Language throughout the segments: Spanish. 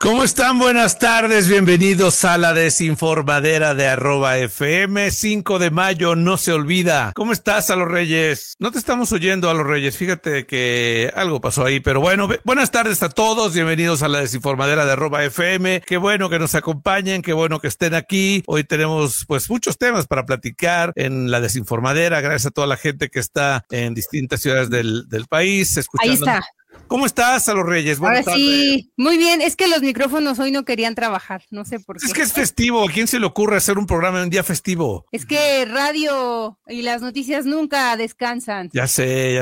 ¿Cómo están? Buenas tardes, bienvenidos a la desinformadera de @FM. 5 de mayo, no se olvida. ¿Cómo estás, Alo Reyes? No te estamos oyendo, Alo Reyes, fíjate que algo pasó ahí, pero bueno, buenas tardes a todos, bienvenidos a la desinformadera de @FM. Qué bueno que nos acompañen, qué bueno que estén aquí. Hoy tenemos pues muchos temas para platicar en la desinformadera, gracias a toda la gente que está en distintas ciudades del país escuchando. Ahí está. ¿Cómo estás, Alo Reyes? Buenas tardes. Sí, muy bien. Es que los micrófonos hoy no querían trabajar, no sé por qué. Es que es festivo. ¿A quién se le ocurre hacer un programa en un día festivo? Es que radio y las noticias nunca descansan. Ya sé.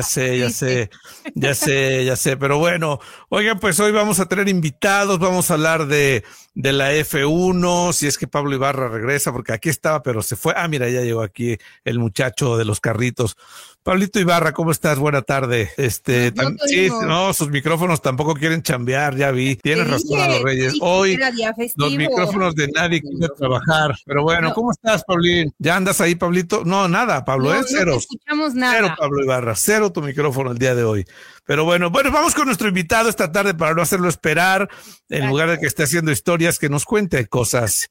Pero bueno, oigan, pues hoy vamos a tener invitados, vamos a hablar de la F1, si es que Pablo Ibarra regresa, porque aquí estaba, pero se fue. Ah, mira, ya llegó aquí el muchacho de los carritos. Pablito Ibarra, ¿cómo estás? Buena tarde. Sí, no, sus micrófonos tampoco quieren chambear, ya vi. Tienes razón, a los Reyes. Hoy los micrófonos de nadie quiere trabajar. Pero bueno, ¿cómo estás, Pablín? ¿Ya andas ahí, Pablito? No, nada, Pablo, cero. No escuchamos nada. Cero, Pablo Ibarra, cero tu micrófono el día de hoy. Pero bueno, vamos con nuestro invitado esta tarde para no hacerlo esperar. En lugar de que esté haciendo historias, que nos cuente cosas.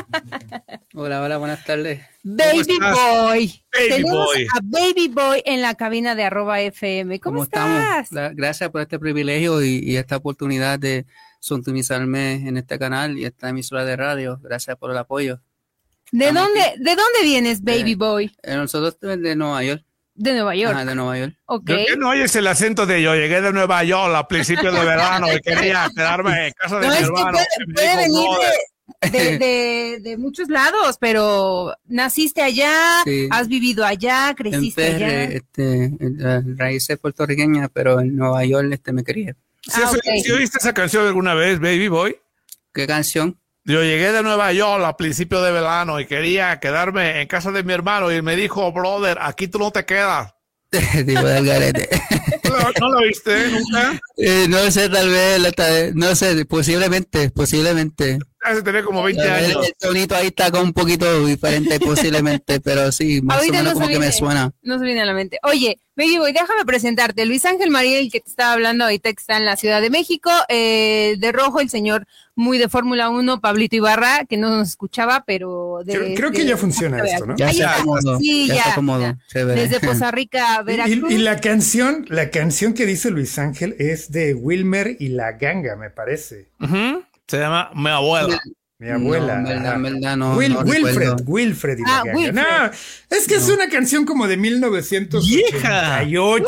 Hola, buenas tardes. Baby Boy. Tenemos a Baby Boy en la cabina de @FM. ¿Cómo estás? Estamos? Gracias por este privilegio y esta oportunidad de sintonizarme en este canal y esta emisora de radio. Gracias por el apoyo. ¿De dónde vienes, Baby Boy? Nosotros de Nueva York. De Nueva York. Ajá, de Nueva York. Okay. ¿Por qué no oyes el acento de yo llegué de Nueva York a principios de verano y quería quedarme en casa de mi hermano? Puede venir de muchos lados, pero naciste allá, sí. Has vivido allá, creciste allá. Raíces puertorriqueñas, pero en Nueva York me quería. ¿Sí oíste esa canción alguna vez, Baby Boy? ¿Qué canción? Yo llegué de Nueva York a principios de verano y quería quedarme en casa de mi hermano y él me dijo, brother, aquí tú no te quedas. Tipo del garete. ¿No lo viste nunca? No sé, tal vez, no sé, posiblemente. Hace tener como 20 años. El tonito ahí está con un poquito diferente, posiblemente, pero sí, más o menos como que me suena. No se viene a la mente. Oye, Baby Boy, déjame presentarte. Luis Ángel Marín, el que te estaba hablando ahorita, que está en la Ciudad de México. De rojo, el señor muy de Fórmula 1, Pablito Ibarra, que no nos escuchaba, pero... Creo que ya funciona esto, ¿no? Ya se acomodó. Sí, ya se acomodó. Desde Poza Rica, Veracruz. Y la canción que dice Luis Ángel es de Wilmer y la Ganga, me parece. Se llama Mi Abuela. Mi abuela. No, Wilfred y la Ganga. No, es que es una canción como de 1988.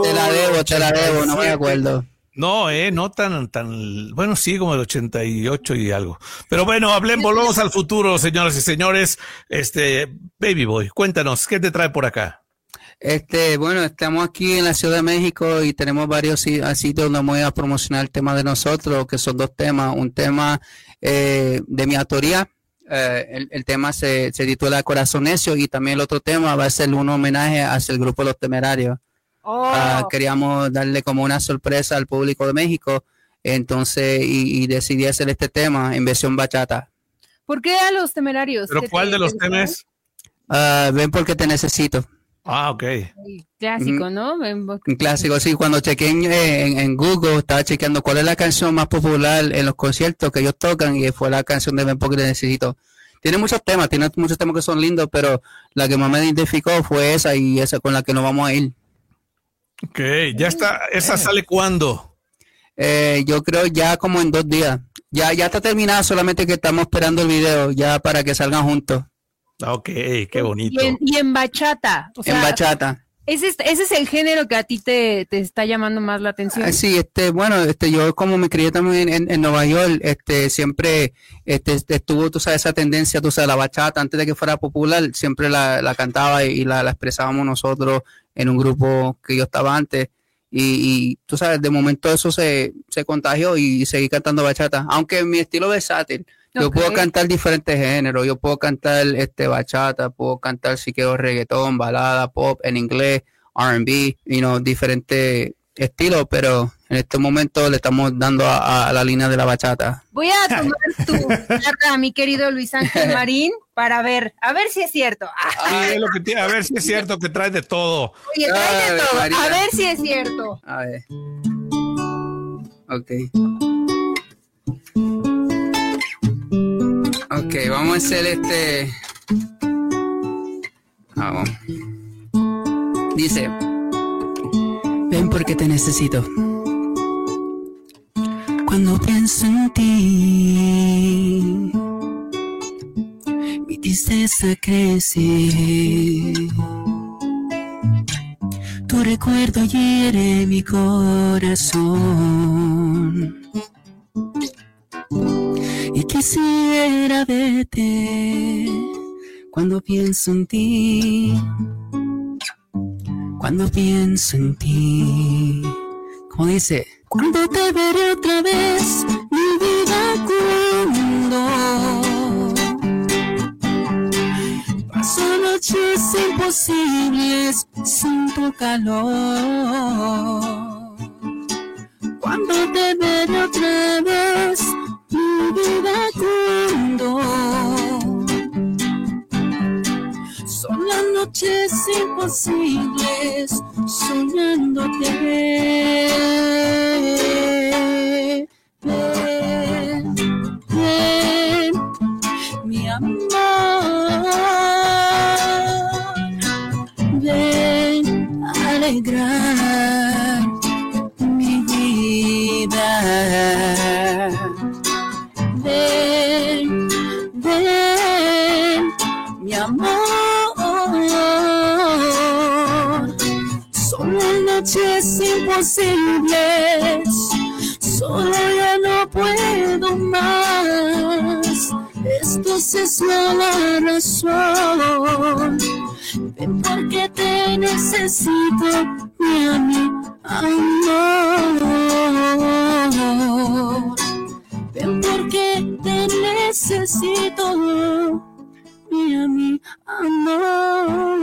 Te la debo, no me acuerdo. No, no tan, bueno, sí, como el 88 y algo. Pero bueno, volvamos al futuro, señoras y señores. Baby Boy, cuéntanos, ¿qué te trae por acá? Bueno, estamos aquí en la Ciudad de México y tenemos varios sitios donde voy a promocionar el tema de nosotros, que son dos temas. Un tema de mi autoría, el tema se titula Corazón Necio, y también el otro tema va a ser un homenaje hacia el grupo Los Temerarios. Queríamos darle como una sorpresa al público de México, entonces y decidí hacer este tema en versión bachata. ¿Por qué a Los Temerarios? ¿Pero cuál de los temas? Ven porque te necesito. Ok. Clásico, ¿no? Un clásico, sí. Cuando chequeé en Google, estaba chequeando cuál es la canción más popular en los conciertos que ellos tocan, y fue la canción de Ven porque te necesito. Tiene muchos temas que son lindos, pero la que más me identificó fue esa, y esa con la que nos vamos a ir. Ok, ya está. ¿Esa sale cuándo? Yo creo ya como en 2 días. Ya está terminada, solamente que estamos esperando el video ya para que salgan juntos. Ok, qué bonito. Y en bachata. O sea, en bachata. Ese es el género que a ti te está llamando más la atención. Sí, yo como me crié también en Nueva York, siempre estuvo, tú sabes, esa tendencia, tú sabes, la bachata, antes de que fuera popular, siempre la cantaba y la expresábamos nosotros en un grupo que yo estaba antes. Y tú sabes, de momento eso se contagió y seguí cantando bachata, aunque mi estilo versátil. Yo puedo cantar diferentes géneros, yo puedo cantar bachata, puedo cantar si quiero reggaetón, balada, pop, en inglés, R&B, diferentes estilos, pero en este momento le estamos dando a la línea de la bachata. Voy a tomar tu carta, mi querido Luis Ángel Marín, para ver, a ver si es cierto. Sí, es lo que tiene, a ver si es cierto que traes de todo. Oye, traes de todo, María. A ver si es cierto. A ver. Ok. Ok, vamos a hacer Vamos. Dice, ven porque te necesito. Cuando pienso en ti, mi tristeza crece. Tu recuerdo hiere mi corazón. Y quisiera verte cuando pienso en ti. Cuando pienso en ti. Como dice, cuando te veré otra vez, mi vida cuando paso noches imposibles sin tu calor. Cuando te veré otra vez, mi vida cuando son las noches imposibles soñándote. Ven, ven, mi amor, ven a alegrar mi vida. Ven, ven, mi amor. Son las noches imposibles, solo ya no puedo más. Esto es la razón. Ven porque te necesito, mi amor. Ven porque te necesito, mi amor.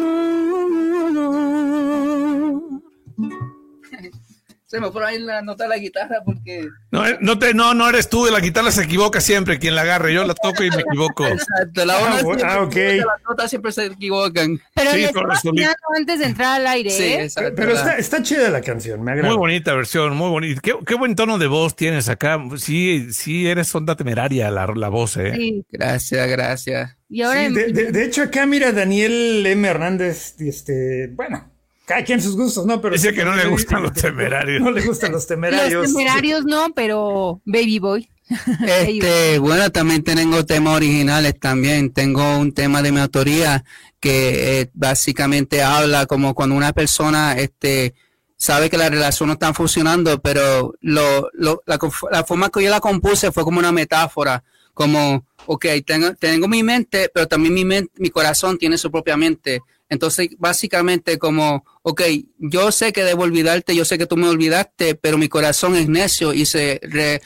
Se me fue ahí la nota de la guitarra porque... No eres tú, de la guitarra se equivoca siempre quien la agarre, yo la toco y me equivoco. Exacto, okay. Las notas siempre se equivocan. Pero sí, antes de entrar al aire, sí, exacto, pero está chida la canción, me agrada. Muy bonita versión, muy bonita. Qué buen tono de voz tienes acá. Sí, eres onda temeraria la voz, Sí. Gracias. Y ahora sí, de hecho acá mira Daniel M. Hernández, bueno, cada quien sus gustos, ¿no? Pero dice que no le gustan los temerarios. No le gustan los temerarios. Los temerarios no, pero Baby Boy. Bueno, también tengo temas originales también. Tengo un tema de mi autoría que básicamente habla como cuando una persona sabe que la relación no está funcionando, pero la forma que yo la compuse fue como una metáfora, como, ok, tengo mi mente, pero también mi corazón tiene su propia mente. Entonces, básicamente como, ok, yo sé que debo olvidarte, yo sé que tú me olvidaste, pero mi corazón es necio y se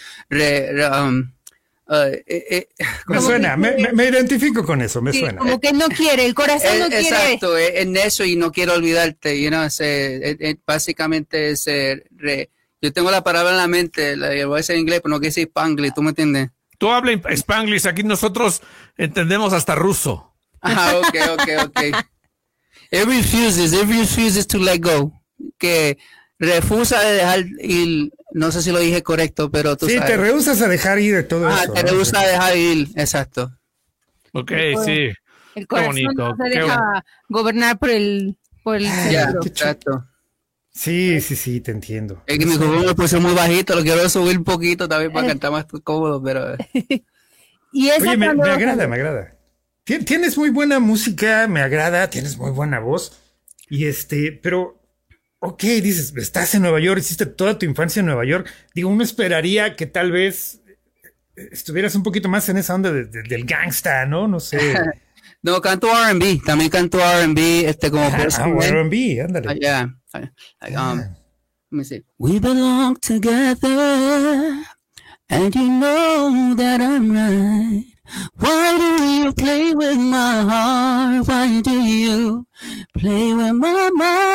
me suena, me identifico con eso, me suena. Como que no quiere, el corazón no quiere. Exacto, es necio y no quiero olvidarte, básicamente yo tengo la palabra en la mente, la voy a decir en inglés, pero no quiero decir Spanglish, ¿tú me entiendes? Tú hablas Spanglish, aquí nosotros entendemos hasta ruso. Ok. It refuses to let go. Que refusa de dejar ir, no sé si lo dije correcto, pero tú sabes. Sí, te rehusas a dejar ir de todo eso. Te rehusas a dejar ir, exacto. Ok, sí. El corazón no se deja gobernar por el cerebro. Exacto. Sí, te entiendo. Es que mi micrófono me puse muy bajito, lo quiero subir un poquito también para cantar más cómodo, pero... Y oye, me agrada. Tienes muy buena música, me agrada, tienes muy buena voz. Y pero, ok, dices, estás en Nueva York, hiciste toda tu infancia en Nueva York. Digo, uno esperaría que tal vez estuvieras un poquito más en esa onda del gangsta, ¿no? No sé. No, canto R&B, también canto R&B, como R&B, ándale. Yeah. Let me see. We belong together, and you know that I'm right. Why do you play with my heart? Why do you play with my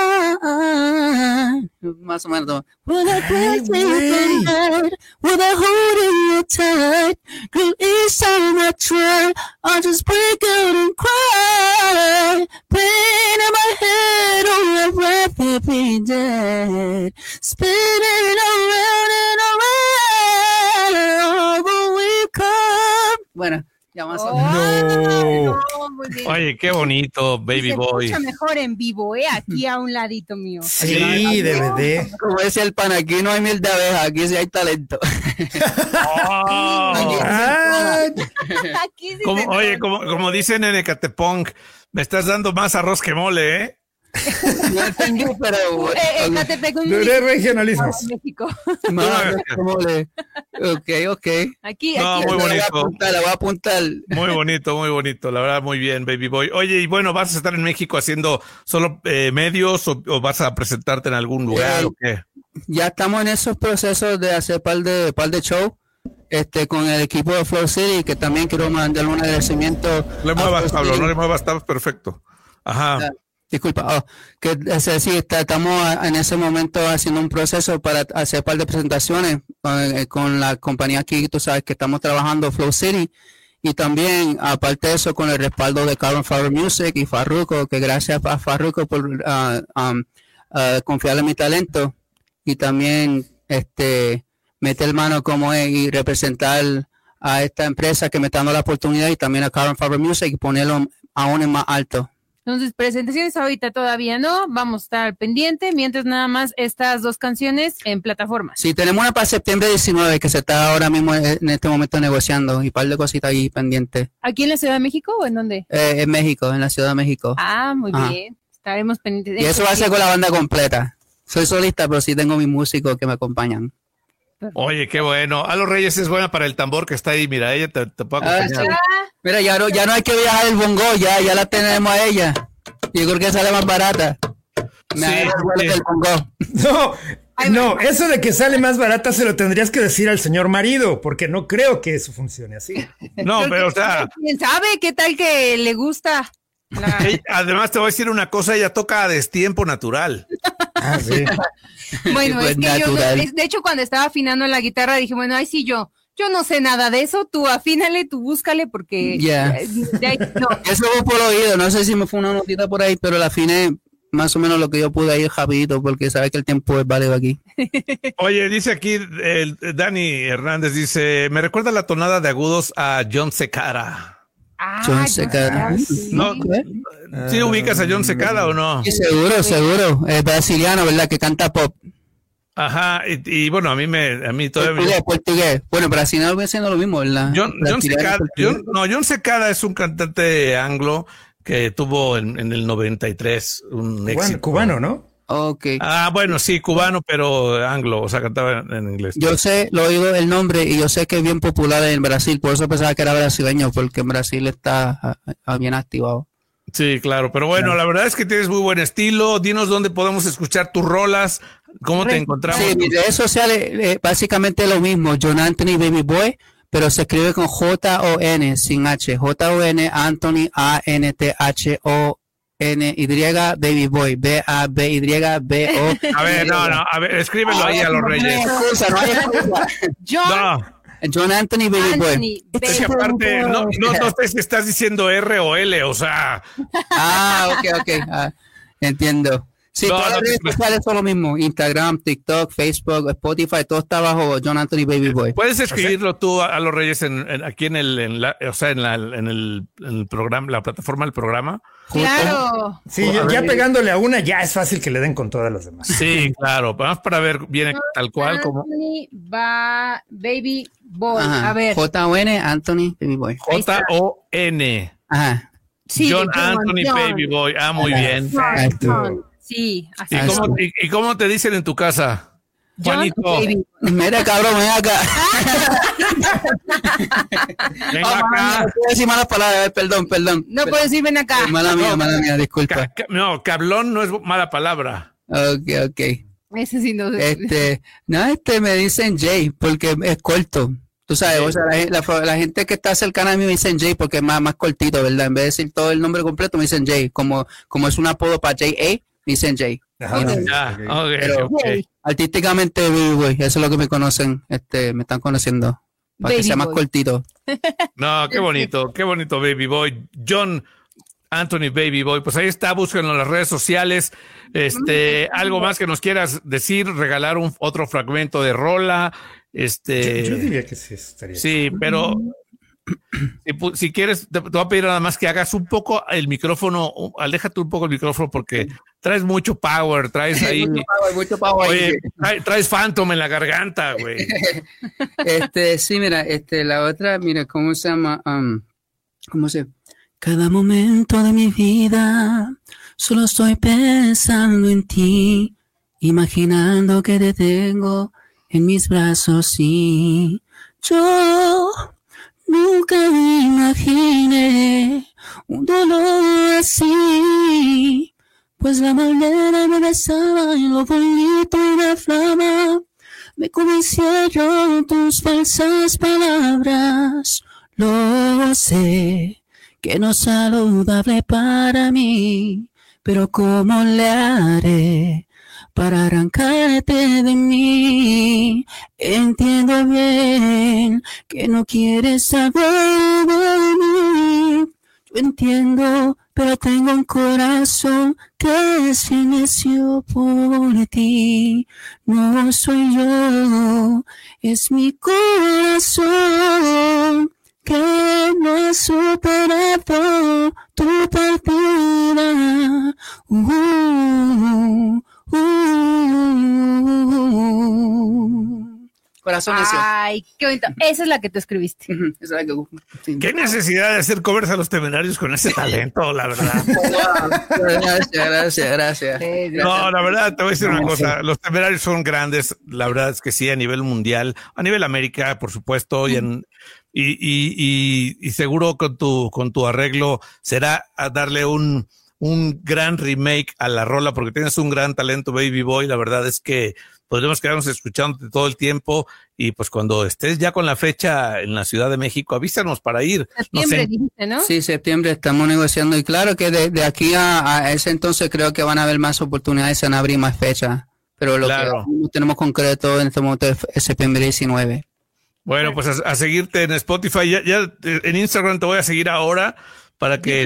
mind? Más o menos. Will I press you tonight? Will I hold you tight? Girl, each time I try, I just break out and cry. Pain in my head, oh, I'd rather be dead. Spinning around and around, but we come. Bueno, Ya más Oh, o menos. No. muy bien. Oye, qué bonito, Y Baby se Boy. escucha mejor en vivo, aquí a un ladito mío. Sí, DVD. Como decía el pan, aquí no hay miel de abeja, aquí sí hay talento. Oh. Ah, Aquí sí Como, se oye, nota. como dicen en Ecatepong, me estás dando más arroz que mole, ¿eh? No entendí, pero... Ecatepec, un de municipio regionalismos. de México. Ok. Aquí, No, aquí. muy La voy a bonito. apuntar, la voy a apuntar. Muy bonito, la verdad, muy bien, Baby Boy. Oye, y bueno, ¿vas a estar en México haciendo solo medios o vas a presentarte en algún lugar o qué? Ya estamos en esos procesos de hacer par de show con el equipo de Flow City, que también quiero mandarle un agradecimiento. No le muevas, a Flow Pablo, City. no le muevas, estás perfecto. Ajá. Disculpa, estamos en ese momento haciendo un proceso para hacer par de presentaciones con la compañía aquí, tú sabes que estamos trabajando Flow City, y también aparte de eso con el respaldo de Carbon Fiber Music y Farruko, que gracias a Farruko por confiar en mi talento y también meter mano como es y representar a esta empresa que me está dando la oportunidad, y también a Carbon Fiber Music, y ponerlo aún en más alto. Entonces, presentaciones ahorita todavía no, vamos a estar al pendiente, mientras nada más estas 2 canciones en plataformas. Sí, tenemos una para septiembre 19 que se está ahora mismo en este momento negociando, y un par de cositas ahí pendientes. ¿Aquí en la Ciudad de México o en dónde? En México, en la Ciudad de México. Ah, muy Ajá. bien. Estaremos pendientes. Y eso va a ser con la banda completa. Soy solista, pero sí tengo mis músicos que me acompañan. Oye, qué bueno. A los Reyes es buena para el tambor que está ahí. Mira, ella te puede acompañar. sí. Mira, ya no hay que viajar el bongo, ya la tenemos a ella. Yo creo que sale más barata. Me Sí, agarro el vuelo sí. del bongo. No, eso de que sale más barata se lo tendrías que decir al señor marido, porque no creo que eso funcione así. No, pero o sea, ¿Quién sabe qué tal que le gusta? además te voy a decir una cosa, ella toca a destiempo natural. Ah, sí. Bueno, Pues es que yo, natural. de hecho, cuando estaba afinando la guitarra, dije, bueno, ay, sí, yo no sé nada de eso, tú afínale, tú búscale, porque Ya. de ahí, no. Eso fue por oído, no sé si me fue una notita por ahí, pero la afiné más o menos lo que yo pude ir rapidito, porque sabes que el tiempo es válido aquí. Oye, dice aquí Dani Hernández, dice, me recuerda la tonada de agudos a John Secada. Ah, John ya, Secada. sí. No, ¿sí ubicas a John Secada o no? Sí, seguro. Es brasiliano, ¿verdad? Que canta pop. Ajá, y bueno, a mí todavía... Portugués. Bueno, brasileño viene siendo lo mismo, ¿verdad? John Brasileño, Secada, portugués. John Secada es un cantante anglo que tuvo en el 93 un éxito. Cubano, ¿no? Ok. Ah, bueno, sí, cubano, pero anglo, o sea, cantaba en inglés. Yo sé, lo he oído el nombre y yo sé que es bien popular en Brasil, por eso pensaba que era brasileño, porque en Brasil está bien activado. Sí, claro, pero bueno, la verdad es que tienes muy buen estilo. Dinos dónde podemos escuchar tus rolas, cómo te encontramos. Sí, mis redes sociales básicamente lo mismo, John Anthony Baby Boy, pero se escribe con J-O-N, sin H, J-O-N, Anthony, A-N-T-H-O-N-Y, Baby Boy, B-A-B-Y-B-O. A ver, a ver, escríbelo ahí a los No hay Reyes. excusa, no hay excusa. John No, John Anthony Baby Boy. Anthony, es que aparte, no sé si estás diciendo R o L, o sea, Ok. Entiendo. Sí, No, todas no las te- redes sociales son lo mismo. Instagram, TikTok, Facebook, Spotify, todo está bajo John Anthony Baby Boy. puedes escribirlo tú a los Reyes aquí en el programa, la plataforma del programa. claro. Sí, ya pegándole a una, ya es fácil que le den con todas las demás. Sí, claro, vamos para ver bien tal cual como Anthony va Baby Boy. Ajá. A ver. J-O-N, Anthony Baby Boy. J-O-N. Ajá. Sí, John Anthony John. Baby Boy. Ah, muy bien. John. Sí, así. ¿Y cómo te dicen en tu casa? John Juanito, Baby. Mira, cabrón, ven acá. ven Mala mía, acá. no puedo decir malas palabras, perdón. No puedo decir ven acá. Mala mía, disculpa. No, cablón no es mala palabra. Ok. Ese sí no. Me dicen Jay porque es corto. Tú sabes, o sea, la gente que está cercana a mí me dicen Jay porque es más cortito, ¿verdad? En vez de decir todo el nombre completo, me dicen Jay. Como es un apodo para J.A., me dicen Jay. Ajá, Ya, ok. Pero- ok. Artísticamente, Baby Boy, eso es lo que me conocen, me están conociendo. Para Baby que sea más Boy. cortito. No, qué bonito, Baby Boy. John Anthony Baby Boy. Pues ahí está, búsquenlo en las redes sociales. Algo más que nos quieras decir, regalar otro fragmento de rola. Yo diría que sí estaría. Sí, pero Si quieres, te voy a pedir nada más que hagas un poco el micrófono, aléjate un poco el micrófono porque traes mucho power, traes ahí. mucho power. Oye, traes Phantom en la garganta, güey. Sí, mira, la otra, mira, ¿cómo se llama? Cada momento de mi vida solo estoy pensando en ti, imaginando que te tengo en mis brazos y yo nunca me imaginé un dolor así, pues la manera me besaba y lo bonito y la flama me convencieron tus falsas palabras. Lo sé que no es saludable para mí, pero ¿cómo le haré para arrancarte de mí? Entiendo bien que no quieres saber de mí. Yo entiendo, pero tengo un corazón que se necio por ti. No soy yo, es mi corazón que no ha superado tu partida. Corazón necio. Ay, qué bonito. Esa es la que tú escribiste. Esa es la que... sí. Qué necesidad de hacer covers a los Temerarios con ese talento, la verdad. Gracias. No, la verdad, te voy a decir una cosa. Los Temerarios son grandes, la verdad es que sí, a nivel mundial, a nivel América, por supuesto, y seguro con tu arreglo será a darle un gran remake a la rola, porque tienes un gran talento, Baby Boy. La verdad es que podremos quedarnos escuchándote todo el tiempo, y pues cuando estés ya con la fecha en la Ciudad de México, avísanos para ir. Septiembre, dijiste, ¿no? Sí, septiembre estamos negociando, y claro que de aquí a ese entonces creo que van a haber más oportunidades en abrir más fechas, pero lo Claro. que tenemos concreto en este momento es septiembre 19. Bueno, pues a seguirte en Spotify, ya en Instagram te voy a seguir ahora para que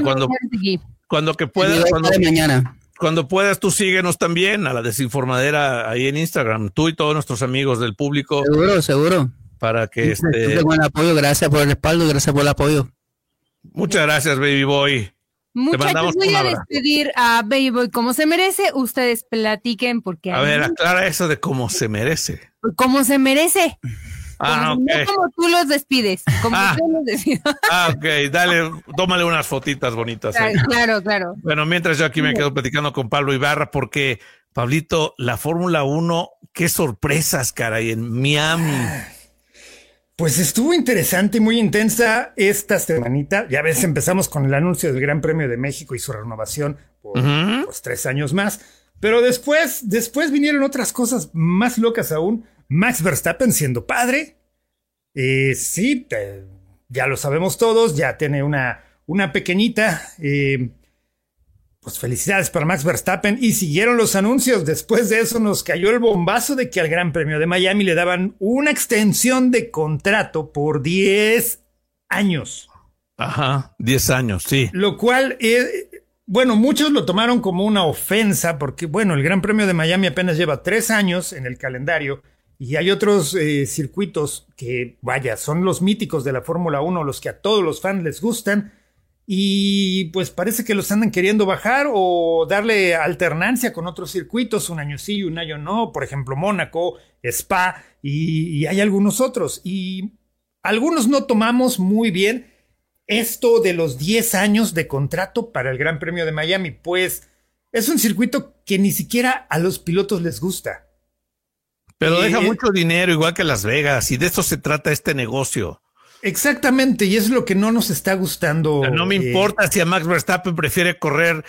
cuando puedas tú síguenos también a la Desinformadera ahí en Instagram, tú y todos nuestros amigos del público. Seguro. Para que Buen apoyo, gracias por el respaldo, gracias por el apoyo. Muchas gracias, Baby Boy. Muchachos, voy a despedir a Baby Boy como se merece. Ustedes platiquen porque... A ver, aclara eso de cómo se merece. Como se merece. Ah, no como tú los despides, como tú los despides. Ok, dale, tómale unas fotitas bonitas. Claro. Bueno, mientras yo aquí me quedo platicando con Pablo Ibarra, porque, Pablito, la Fórmula 1, qué sorpresas, caray, en Miami. Pues estuvo interesante y muy intensa esta semanita. Ya ves, empezamos con el anuncio del Gran Premio de México y su renovación por pues, 3 años más. Pero después vinieron otras cosas más locas aún. Max Verstappen siendo padre. Sí, ya lo sabemos todos, ya tiene una pequeñita. Pues felicidades para Max Verstappen. Y siguieron los anuncios. Después de eso nos cayó el bombazo de que al Gran Premio de Miami le daban una extensión de contrato por 10 años. Ajá, 10 años, sí. Lo cual, bueno, muchos lo tomaron como una ofensa porque, bueno, el Gran Premio de Miami apenas lleva 3 años en el calendario. Y hay otros circuitos que, vaya, son los míticos de la Fórmula 1, los que a todos los fans les gustan. Y pues parece que los andan queriendo bajar o darle alternancia con otros circuitos, un año sí y un año no. Por ejemplo, Mónaco, Spa y hay algunos otros. Y algunos no tomamos muy bien esto de los 10 años de contrato para el Gran Premio de Miami. Pues es un circuito que ni siquiera a los pilotos les gusta. Pero deja mucho dinero, igual que Las Vegas, y de eso se trata este negocio. Exactamente, y es lo que no nos está gustando. O sea, no me importa si a Max Verstappen prefiere correr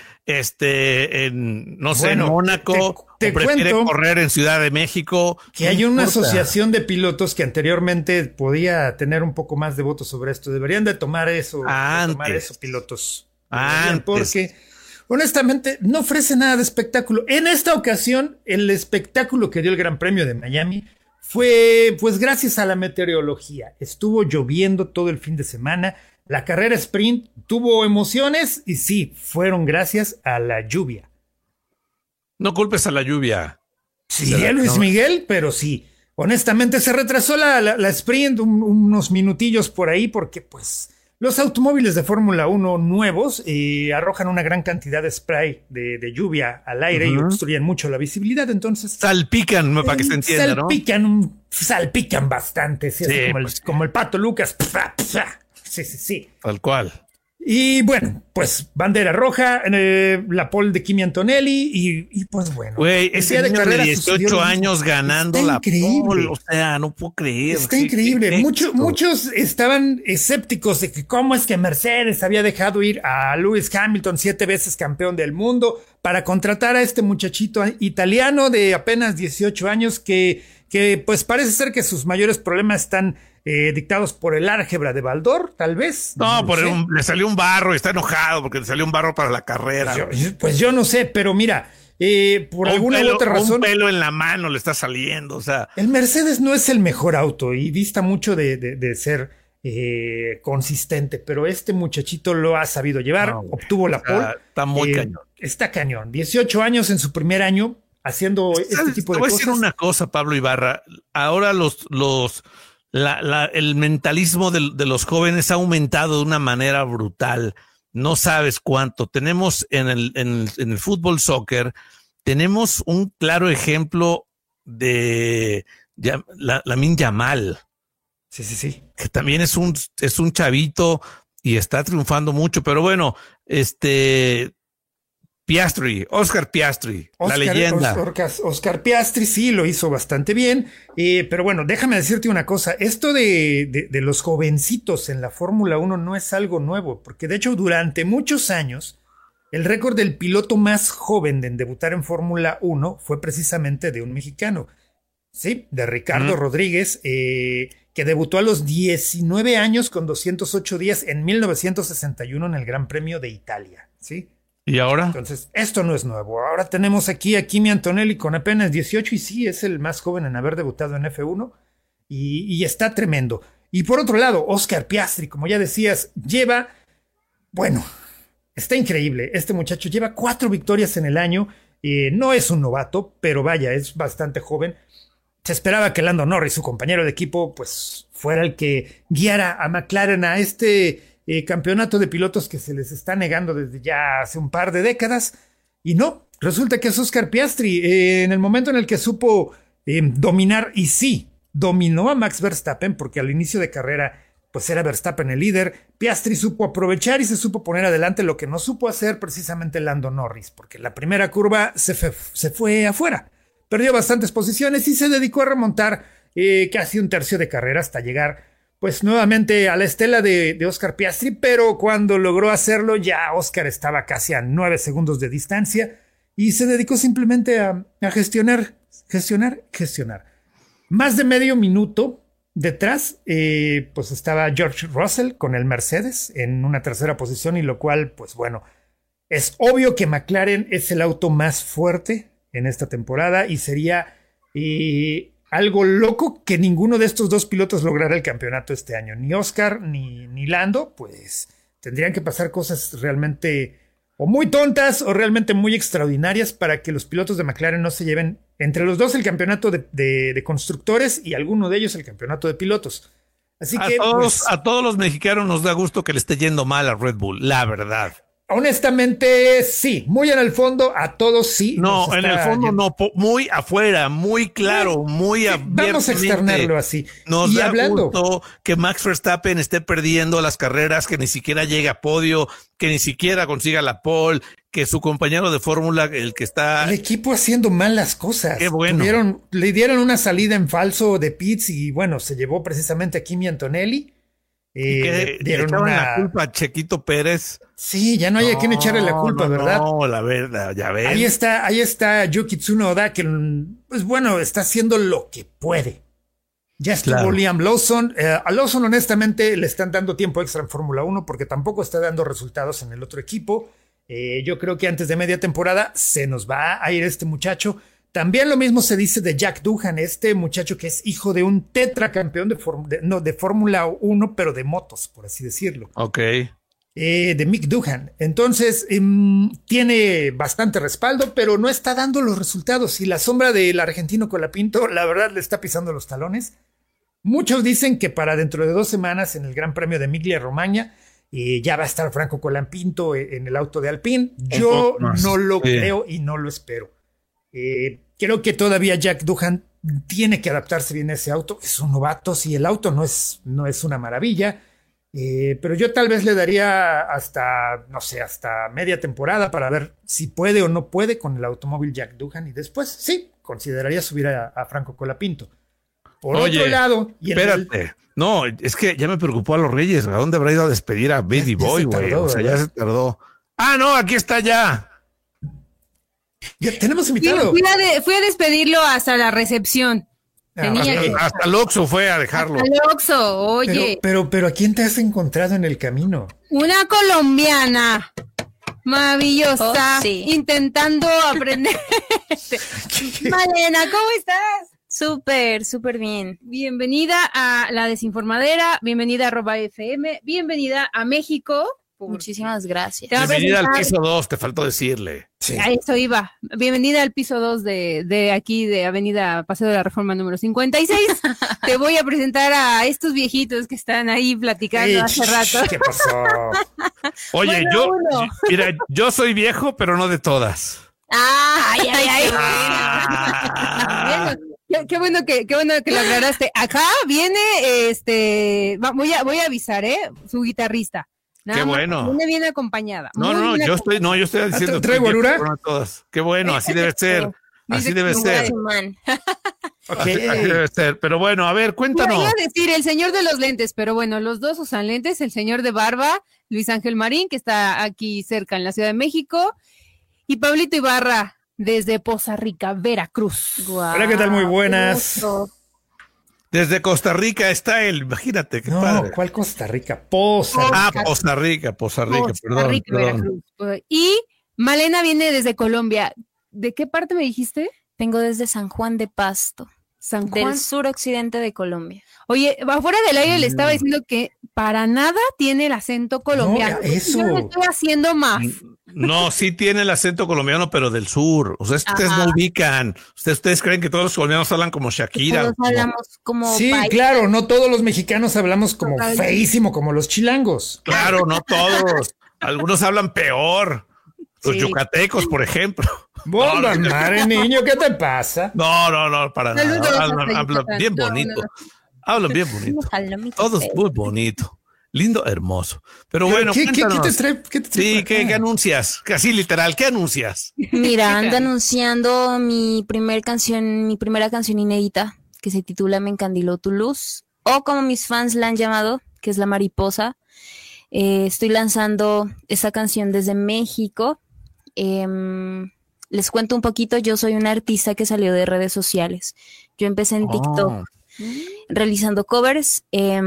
en Mónaco, o prefiere correr en Ciudad de México. Que hay una asociación de pilotos que anteriormente podía tener un poco más de votos sobre esto. Deberían de tomar eso, pilotos. Porque honestamente no ofrece nada de espectáculo. En esta ocasión, el espectáculo que dio el Gran Premio de Miami fue pues gracias a la meteorología. Estuvo lloviendo todo el fin de semana. La carrera sprint tuvo emociones y sí, fueron gracias a la lluvia. No culpes a la lluvia. Sí, Luis Miguel, pero sí. honestamente se retrasó la sprint unos minutillos por ahí porque pues los automóviles de Fórmula 1 nuevos arrojan una gran cantidad de spray de lluvia al aire y obstruyen mucho la visibilidad, entonces... Salpican, para que se entienda, ¿no? Salpican bastante, ¿sí? Sí, como el Pato Lucas. Sí. Tal cual. Y bueno, pues bandera roja, la pole de Kimi Antonelli y pues bueno. Güey, ese niño de 18 años ganando la pole, o sea, no puedo creer. Está increíble. Muchos estaban escépticos de que cómo es que Mercedes había dejado ir a Lewis Hamilton, 7 veces campeón del mundo, para contratar a este muchachito italiano de apenas 18 años que pues parece ser que sus mayores problemas están dictados por el álgebra de Baldor, tal vez. No, le salió un barro y está enojado porque le salió un barro para la carrera. Pues yo no sé, pero mira, por alguna u otra razón. Un pelo en la mano le está saliendo, o sea. El Mercedes no es el mejor auto y dista mucho de ser consistente, pero este muchachito lo ha sabido llevar, obtuvo la pole. Está muy cañón. Está cañón. 18 años en su primer año haciendo este tipo de cosas. Te voy a decir una cosa, Pablo Ibarra. Ahora el mentalismo de los jóvenes ha aumentado de una manera brutal. No sabes cuánto. Tenemos en el fútbol soccer, tenemos un claro ejemplo de Lamine Yamal. Sí. Que también es un chavito y está triunfando mucho. Pero bueno, Oscar Piastri, la leyenda. Oscar Piastri sí lo hizo bastante bien, pero bueno, déjame decirte una cosa, esto de los jovencitos en la Fórmula 1 no es algo nuevo, porque de hecho durante muchos años el récord del piloto más joven en debutar en Fórmula 1 fue precisamente de un mexicano, sí, de Ricardo Rodríguez, que debutó a los 19 años con 208 días en 1961 en el Gran Premio de Italia, ¿sí? ¿Y ahora? Entonces, esto no es nuevo. Ahora tenemos aquí a Kimi Antonelli con apenas 18 y sí, es el más joven en haber debutado en F1 y está tremendo. Y por otro lado, Oscar Piastri, como ya decías, está increíble. Este muchacho lleva 4 victorias en el año. No es un novato, pero vaya, es bastante joven. Se esperaba que Lando Norris, su compañero de equipo, pues fuera el que guiara a McLaren a este campeonato de pilotos que se les está negando desde ya hace un par de décadas, y no, resulta que es Oscar Piastri, en el momento en el que supo dominar, y sí, dominó a Max Verstappen, porque al inicio de carrera pues era Verstappen el líder, Piastri supo aprovechar y se supo poner adelante, lo que no supo hacer precisamente Lando Norris, porque la primera curva se fue afuera, perdió bastantes posiciones y se dedicó a remontar casi un tercio de carrera hasta llegar pues nuevamente a la estela de Oscar Piastri, pero cuando logró hacerlo ya Oscar estaba casi a 9 segundos de distancia y se dedicó simplemente a gestionar. Más de medio minuto detrás pues estaba George Russell con el Mercedes en una tercera posición, y lo cual pues bueno, es obvio que McLaren es el auto más fuerte en esta temporada y sería algo loco que ninguno de estos dos pilotos lograra el campeonato este año. Ni Oscar ni Lando, pues tendrían que pasar cosas realmente o muy tontas o realmente muy extraordinarias para que los pilotos de McLaren no se lleven entre los dos el campeonato de constructores y alguno de ellos el campeonato de pilotos. Así que a todos los mexicanos nos da gusto que le esté yendo mal a Red Bull, la verdad. Honestamente, sí, muy en el fondo, a todos sí. No, en el fondo no, muy afuera, muy claro, muy abiertamente. Vamos a externarlo así. Nos da gusto que Max Verstappen esté perdiendo las carreras, que ni siquiera llegue a podio, que ni siquiera consiga la pole, que su compañero de fórmula, el que está... El equipo haciendo mal las cosas. Qué bueno. Le dieron una salida en falso de pits y bueno, se llevó precisamente a Kimi Antonelli. Le echaban la culpa a Chequito Pérez. Sí, ya no hay a quien echarle la culpa, ¿verdad? No, la verdad, ya ves. Ahí está Yuki Tsunoda, que pues bueno, está haciendo lo que puede. Ya estuvo Liam Lawson. A Lawson honestamente le están dando tiempo extra en Fórmula 1 porque tampoco está dando resultados en el otro equipo. Yo creo que antes de media temporada se nos va a ir este muchacho. También lo mismo se dice de Jack Doohan, este muchacho que es hijo de un tetracampeón de Fórmula 1, pero de motos, por así decirlo. Ok. de Mick Doohan. Entonces, tiene bastante respaldo, pero no está dando los resultados. Y la sombra del argentino Colapinto, la verdad, le está pisando los talones. Muchos dicen que para dentro de 2 semanas en el Gran Premio de Emilia-Romagna ya va a estar Franco Colapinto en el auto de Alpine. Yo no lo creo y no lo espero. Creo que todavía Jack Doohan tiene que adaptarse bien a ese auto. Es un novato, si el auto no es una maravilla. Pero yo tal vez le daría hasta media temporada para ver si puede o no puede con el automóvil Jack Doohan. Y después, sí, consideraría subir a Franco Colapinto. Por otro lado... espérate. No, es que ya me preocupó a los Reyes. ¿A dónde habrá ido a despedir a Baby Boy, güey? O sea, ya se tardó. Ah, no, aquí está ya. Ya tenemos invitado. Fui a despedirlo hasta la recepción. Hasta el Oxxo fue a dejarlo. Hasta el Oxxo, oye. Pero ¿a quién te has encontrado en el camino? Una colombiana maravillosa, intentando aprender. Malena, ¿cómo estás? Súper bien. Bienvenida a La Desinformadera, bienvenida a @FM, bienvenida a México. Muchísimas gracias. Bienvenida al piso 2, te faltó decirle. Sí. A eso iba. Bienvenida al piso 2 de aquí, de Avenida Paseo de la Reforma número 56. Te voy a presentar a estos viejitos que están ahí platicando hace rato. ¿Qué pasó? Oye, mira, yo soy viejo, pero no de todas. Ay. Qué bueno que lo aclaraste. Acá viene, voy a avisar, su guitarrista. Qué bueno. Viene bien acompañada. Yo estoy diciendo. ¿Trae guarura? Qué bueno, así debe ser. Así debe ser. Así debe ser. Pero bueno, a ver, cuéntanos. Iba a decir el señor de los lentes, pero bueno, los dos usan lentes. El señor de barba, Luis Ángel Marín, que está aquí cerca en la Ciudad de México, y Pablito Ibarra, desde Poza Rica, Veracruz. Wow. Hola, ¿qué tal? Muy buenas. Desde Costa Rica está él, imagínate, qué padre. ¿Cuál Costa Rica? Poza Rica. Poza Rica, perdón. Y Malena viene desde Colombia. ¿De qué parte me dijiste? Vengo desde San Juan de Pasto, del suroccidente de Colombia. Oye, afuera del aire le estaba diciendo que para nada tiene el acento colombiano. No, eso. Yo lo estoy haciendo más. No, sí tiene el acento colombiano, pero del sur. O sea, ustedes no ubican. Ustedes creen que todos los colombianos hablan como Shakira. Todos hablamos como sí, país. Claro, no todos los mexicanos hablamos como feísimo, como los chilangos. Claro, no todos. Algunos hablan peor. Los yucatecos, por ejemplo. Bomba, madre niño, ¿qué te pasa? No, para nada. Hablan bien bonito. Hablan bien bonito. Todos muy bonito. Lindo, hermoso. Pero bueno, ¿qué te trae? ¿Qué anuncias? Así literal, ¿qué anuncias? Mira, ando anunciando mi primera canción inédita, que se titula Me encandiló tu luz, o como mis fans la han llamado, que es La Mariposa. Estoy lanzando esta canción desde México. Les cuento un poquito, yo soy una artista que salió de redes sociales. Yo empecé en TikTok realizando covers,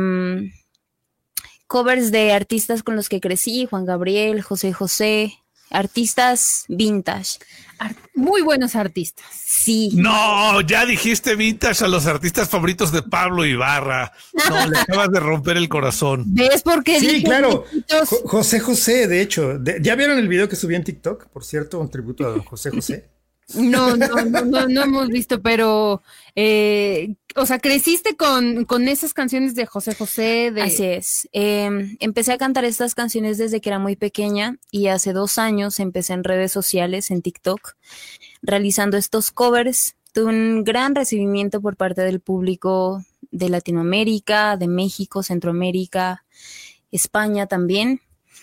covers de artistas con los que crecí, Juan Gabriel, José José, artistas vintage. Muy buenos artistas. Sí. No, ya dijiste vintage a los artistas favoritos de Pablo Ibarra. No, le acabas de romper el corazón. ¿Ves por qué? Sí, claro. José José, de hecho. ¿Ya vieron el video que subí en TikTok? Por cierto, un tributo a José José. No hemos visto, pero o sea, creciste con esas canciones de José José. Así es. Empecé a cantar estas canciones desde que era muy pequeña y hace 2 años empecé en redes sociales, en TikTok, realizando estos covers. Tuve un gran recibimiento por parte del público de Latinoamérica, de México, Centroamérica, España también.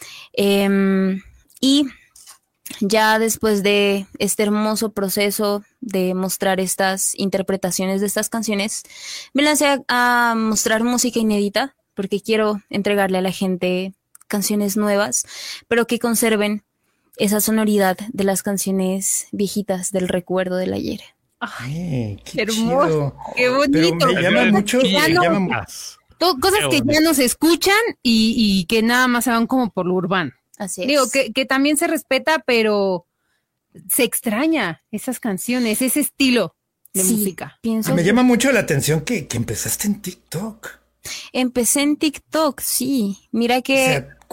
Y ya después de este hermoso proceso de mostrar estas interpretaciones de estas canciones, me lancé a mostrar música inédita, porque quiero entregarle a la gente canciones nuevas, pero que conserven esa sonoridad de las canciones viejitas del recuerdo del ayer. Ay, qué hermoso, chido. qué bonito. Pero me llama mucho. Cosas que ya no se escuchan y que nada más se van como por lo urbano. Así es. Digo, que también se respeta, pero se extraña esas canciones, ese estilo de música. Me llama mucho la atención que empezaste en TikTok. Empecé en TikTok, sí. Mira que... O sea,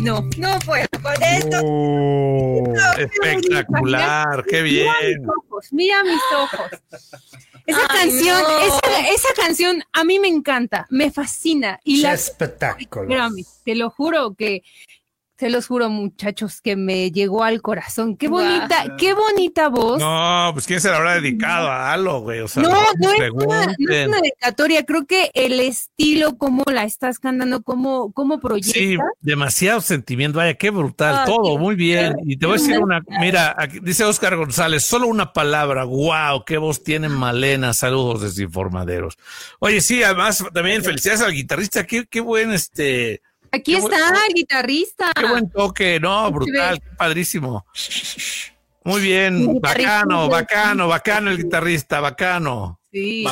Ay, no puedo con esto. Oh, Espectacular, qué bien. Mira mis ojos. Esa Ay, canción, no. esa canción a mí me encanta, me fascina. Y qué espectáculo. espérame, se los juro, muchachos, que me llegó al corazón. Qué Guau. qué bonita voz. No, pues quién se la habrá dedicado a Halo, güey. O sea, No es pregunten. una dedicatoria, creo que el estilo, cómo la estás cantando, cómo proyectas. Sí, demasiado sentimiento, vaya, qué brutal, Ah, todo, qué muy bien. Y te voy a decir mira, aquí dice Oscar González, solo una palabra, wow, qué voz tiene Malena, saludos desde Informaderos. Oye, sí, además, también felicidades al guitarrista, qué buen, Aquí qué está el guitarrista. qué buen toque, no, brutal, qué padrísimo. Muy bien, bacano el guitarrista, bacano. Sí.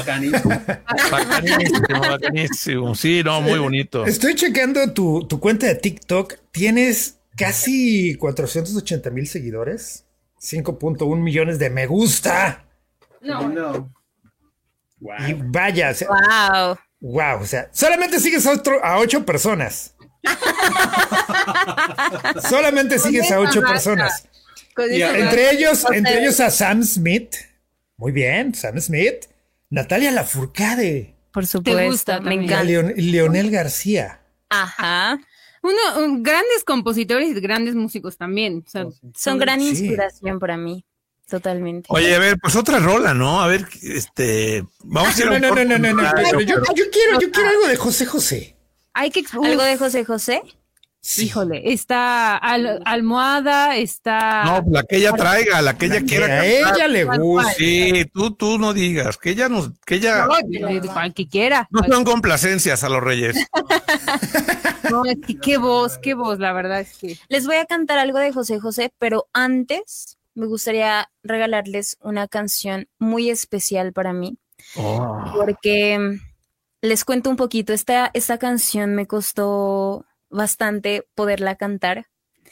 Bacanísimo, sí, no, muy bonito. Estoy checando tu cuenta de TikTok. Tienes casi 480,000 seguidores. 5.1 millones de me gusta. No. Y vaya, o sea, Wow. wow, o sea, solamente sigues a 8 personas. Solamente sigues a 8 personas. Con esa Entre ellos a Sam Smith. Muy bien, Sam Smith. Natalia Lafourcade. Por gusta supuesto, me también. Y a encanta. Leonel García. Ajá. Grandes compositores y grandes músicos también. O sea, Son gran Sí. inspiración para mí. Totalmente. Oye, a ver, pues otra rola, ¿no? A ver, vamos a ir a un No. corte Pero musical. yo quiero algo de José José. hay que ¿Algo de José José? Sí. Híjole, está almohada, está. No, la que ella traiga, la que ella Que quiera a cantar. ella le Tal gusta. Sí, tú no digas, que ella No, cual que quiera. no son complacencias a los reyes. No, es que qué voz, la verdad es que. Les voy a cantar algo de José José, pero antes me gustaría regalarles una canción muy especial para mí, porque les cuento un poquito. Esta canción me costó bastante poderla cantar.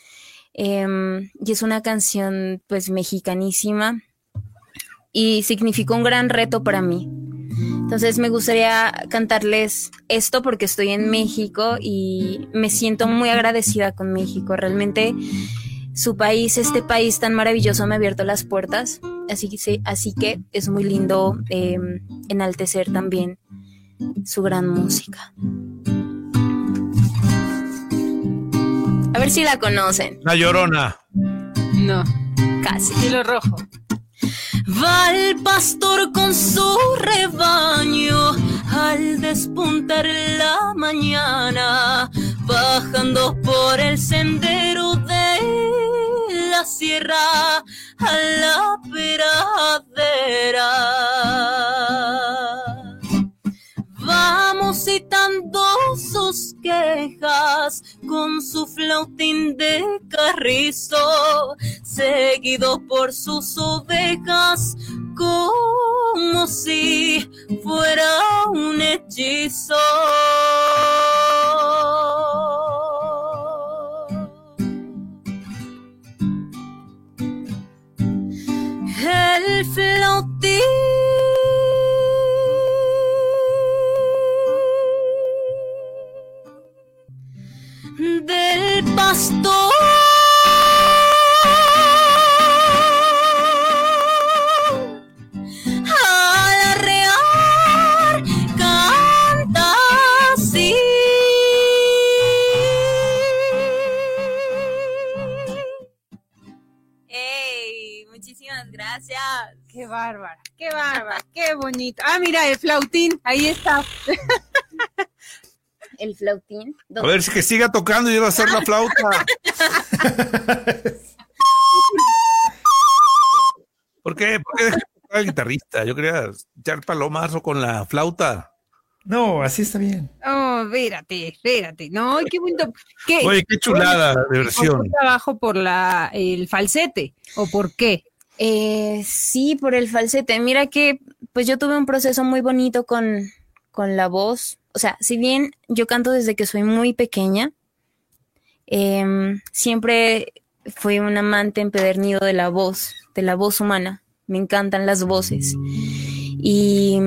Y es una canción pues mexicanísima y significó un gran reto para mí. Entonces me gustaría cantarles esto porque estoy en México y me siento muy agradecida con México. Realmente su país, este país tan maravilloso me ha abierto las puertas. Así que es muy lindo enaltecer también su gran música. A ver si la conocen. La Llorona. No. Casi. Cielo rojo. Va el pastor con su rebaño al despuntar la mañana, bajando por el sendero de la sierra a la peradera. Vamos citando sus quejas con su flautín de carrizo, seguido por sus ovejas como si fuera un hechizo. El flautín del pastor al arrear canta así. ¡Ey! Muchísimas gracias. Qué bárbara, qué bonito. Ah, mira, el flautín, ahí está. El flautín. A ver, si que siga tocando y yo voy a hacer la flauta. ¿Por qué? ¿Por qué dejé de tocar al guitarrista? Yo quería echar palomazo con la flauta. No, así está bien. Oh, espérate. No, qué bonito. ¿Qué? Oye, qué chulada de ¿Por versión. qué trabajo por el falsete? ¿O por qué? Sí, por el falsete. Mira que pues yo tuve un proceso muy bonito con la voz. O sea, si bien yo canto desde que soy muy pequeña, siempre fui un amante empedernido de la voz humana. Me encantan las voces. Y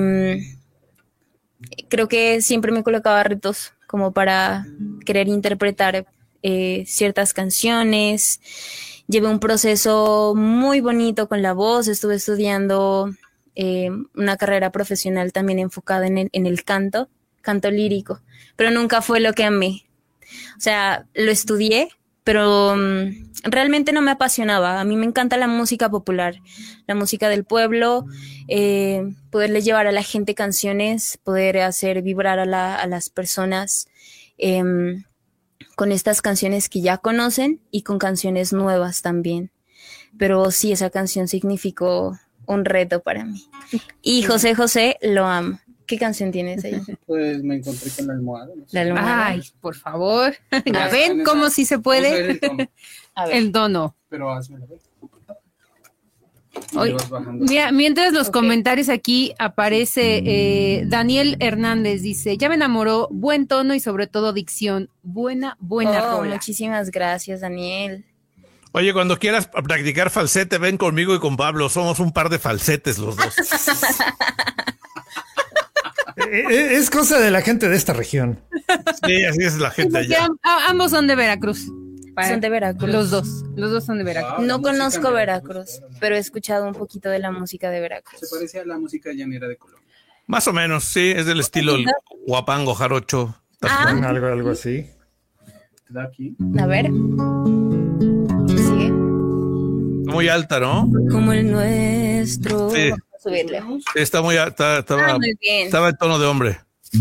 creo que siempre me colocaba retos como para querer interpretar ciertas canciones. Llevé un proceso muy bonito con la voz, estuve estudiando una carrera profesional también enfocada en el canto lírico, pero nunca fue lo que amé. O sea, lo estudié, pero realmente no me apasionaba. A mí me encanta la música popular, la música del pueblo, poderle llevar a la gente canciones, poder hacer vibrar a las personas con estas canciones que ya conocen y con canciones nuevas también. Pero sí, esa canción significó un reto para mí. Y José José lo amo. ¿Qué canción tienes ahí? Pues me encontré con la almohada. No sé. La almohada. Ay, por favor. ¿Ya ven cómo sí se Vamos a ver puede? el tono, A ver. El tono. pero hazmelo ver. Oye, Le vas bajando. mira, mientras los Ok. comentarios aquí aparece Daniel Hernández, dice, ya me enamoró, buen tono y sobre todo dicción, buena rola. Muchísimas gracias, Daniel. Oye, cuando quieras practicar falsete, ven conmigo y con Pablo. Somos un par de falsetes los dos. Es cosa de la gente de esta región. Sí, así es la gente Porque allá. ambos son de Veracruz. Son de Veracruz. Los dos son de Veracruz. Ah, la No música conozco en Veracruz, pero he escuchado un poquito de la música de Se Veracruz. parece a la música llanera de Colombia. Más o menos, sí, es del estilo el guapango, jarocho. Ah, Algo así. ¿Te da aquí? a ver. Sigue. Muy alta, ¿no? Como el nuestro. Sí. Vamos a subirle. Sí, está muy alta, Ah, muy bien. estaba en tono de hombre.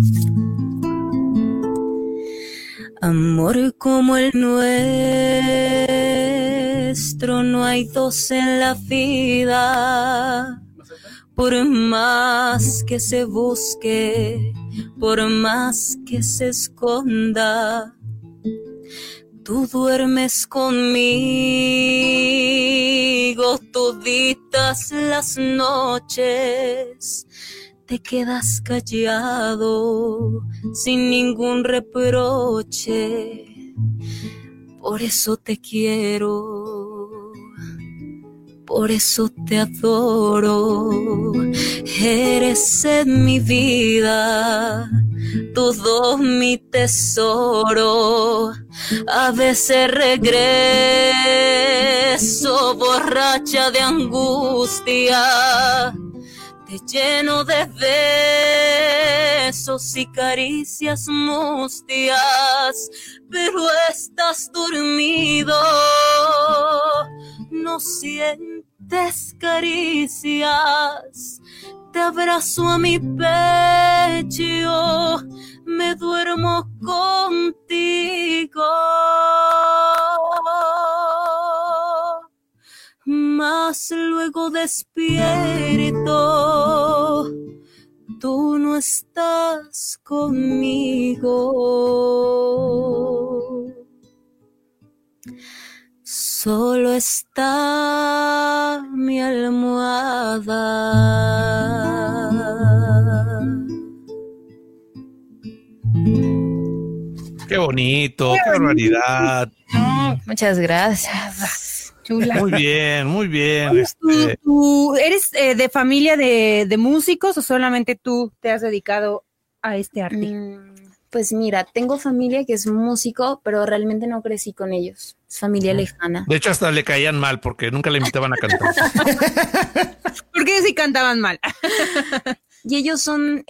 Amor como el nuestro, no hay dos en la vida. Por más que se busque, por más que se esconda, tú duermes conmigo toditas las noches. Te quedas callado sin ningún reproche. Por eso te quiero, por eso te adoro. Eres en mi vida, todo mi tesoro. A veces regreso borracha de angustia. Te lleno de besos y caricias mustias, pero estás dormido, no sientes caricias. Te abrazo a mi pecho, me duermo contigo. Mas luego despierto, tú no estás conmigo. Solo está mi almohada. Qué bonito, qué barbaridad. Muchas gracias. Chula. Muy bien, muy bien. ¿Tú eres de familia de músicos o solamente tú te has dedicado a este arte? Pues mira, tengo familia que es músico, pero realmente no crecí con ellos. Es familia lejana. De hecho, hasta le caían mal porque nunca le invitaban a cantar. ¿Por qué si cantaban mal? Y ellos son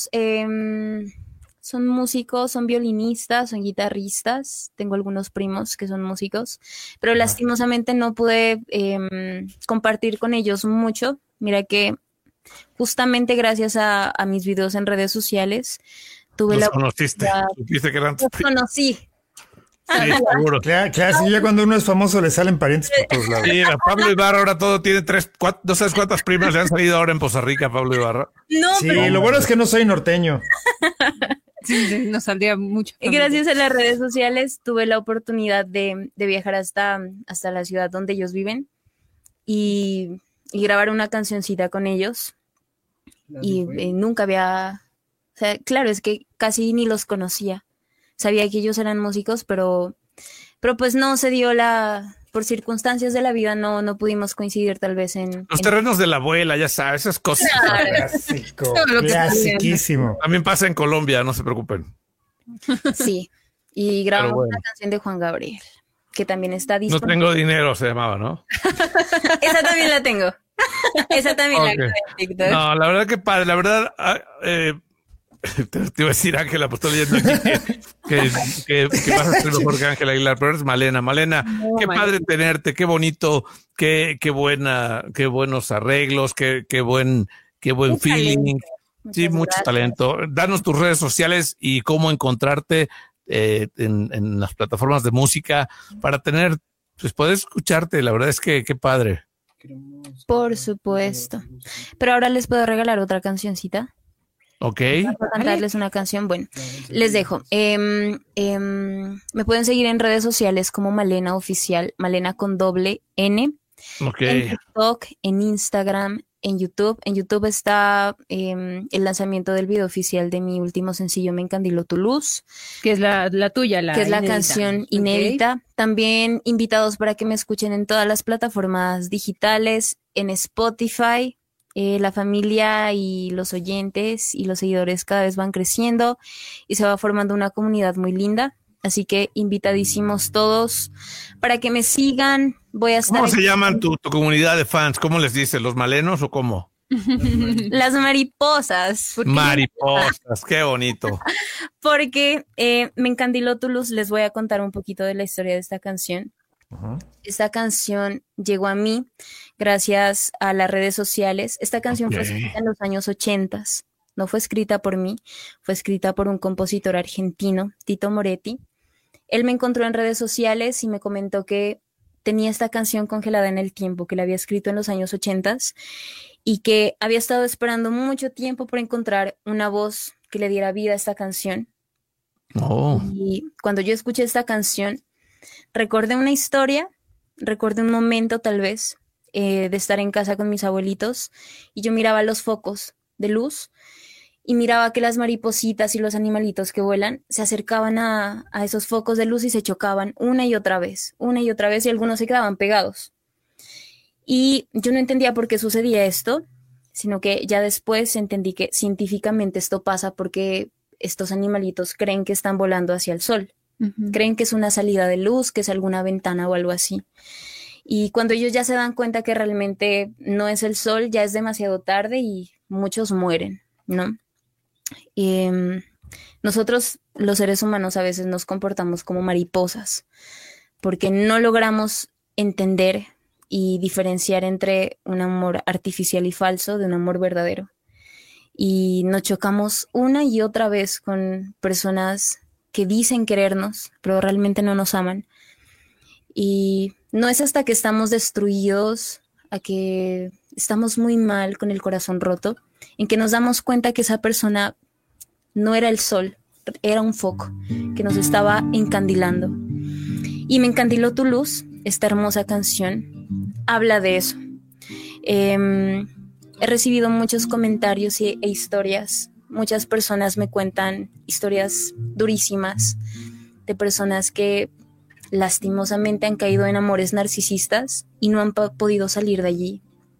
músicos, son violinistas, son guitarristas. Tengo algunos primos que son músicos, pero lastimosamente no pude compartir con ellos mucho. Mira que justamente gracias a mis videos en redes sociales tuve Los la conociste, oportunidad. supiste que eran tus Los primos. conocí. Sí, seguro. Claro, sí, ya cuando uno es famoso le salen parientes por todos lados. Sí, a Pablo Ibarra ahora todo tiene 3, 4, no sabes cuántas primas le han salido ahora en Poza Rica a Pablo Ibarra. No, Sí, pero lo bueno es que no soy norteño. Sí, nos saldría mucho. gracias a las redes sociales tuve la oportunidad de viajar hasta la ciudad donde ellos viven y grabar una cancioncita con ellos. Y nunca había, o sea, claro, es que casi ni los conocía. Sabía que ellos eran músicos, pero pues no se dio por circunstancias de la vida, no pudimos coincidir tal vez Los terrenos de la abuela, ya sabes, esas cosas. Clásico, Todo lo que está clasiquísimo. También pasa en Colombia, no se preocupen. Sí. Y grabamos Pero bueno. una canción de Juan Gabriel, que también está No disponible. tengo dinero, se llamaba, ¿no? Esa también la tengo. Esa también la Ok. grabé en TikTok. No, la verdad que padre, la verdad, te iba a decir Ángela, pues estoy leyendo aquí que vas a ser mejor que Ángela Aguilar, pero eres Malena. Malena, No, qué Malena. padre tenerte, qué bonito, qué buenos arreglos, qué buen Mucho feeling. talento. Sí, Muchas mucho gracias. talento. Danos tus redes sociales y cómo encontrarte en las plataformas de música para tener, pues poder escucharte. La verdad es que qué padre. Por supuesto. Pero ahora les puedo regalar otra cancioncita. Ok. Voy a cantarles una canción. Bueno, les dejo. Me pueden seguir en redes sociales como Malena Oficial, Malena con doble N, Ok. en TikTok, en Instagram, en YouTube. En YouTube está el lanzamiento del video oficial de mi último sencillo, Me encandiló tu luz, Que es la tuya, que es la inédita. canción Ok. inédita. También invitados para que me escuchen en todas las plataformas digitales, en Spotify. La familia y los oyentes y los seguidores cada vez van creciendo y se va formando una comunidad muy linda. Así que invitadísimos todos para que me sigan. Voy a estar ¿Cómo se aquí- llaman tu comunidad de fans? ¿Cómo les dices? ¿Los malenos o cómo? Las mariposas. Mariposas, qué bonito. Porque Me encandiló tu luz. Les voy a contar un poquito de la historia de esta canción. Esta canción llegó a mí gracias a las redes sociales. Esta canción fue Ok. escrita en los años 80. No fue escrita por mí, fue escrita por un compositor argentino, Tito Moretti. Él me encontró en redes sociales y me comentó que tenía esta canción congelada en el tiempo, que la había escrito en los años 80 y que había estado esperando mucho tiempo por encontrar una voz que le diera vida a esta canción. Oh, Y cuando yo escuché esta canción, recordé una historia, recordé un momento tal vez de estar en casa con mis abuelitos y yo miraba los focos de luz y miraba que las maripositas y los animalitos que vuelan se acercaban a esos focos de luz y se chocaban una y otra vez y algunos se quedaban pegados. Y yo no entendía por qué sucedía esto, sino que ya después entendí que científicamente esto pasa porque estos animalitos creen que están volando hacia el sol. Ujú. Creen que es una salida de luz, que es alguna ventana o algo así. Y cuando ellos ya se dan cuenta que realmente no es el sol, ya es demasiado tarde y muchos mueren, ¿no? Y, nosotros, los seres humanos, a veces nos comportamos como mariposas porque no logramos entender y diferenciar entre un amor artificial y falso de un amor verdadero. Y nos chocamos una y otra vez con personas que dicen querernos, pero realmente no nos aman. Y no es hasta que estamos destruidos, a que estamos muy mal, con el corazón roto, en que nos damos cuenta que esa persona no era el sol, era un foco que nos estaba encandilando. Y Me encandiló tu luz, esta hermosa canción, habla de eso. He recibido muchos comentarios e historias. Muchas personas me cuentan historias durísimas de personas que lastimosamente han caído en amores narcisistas y no han podido salir de allí.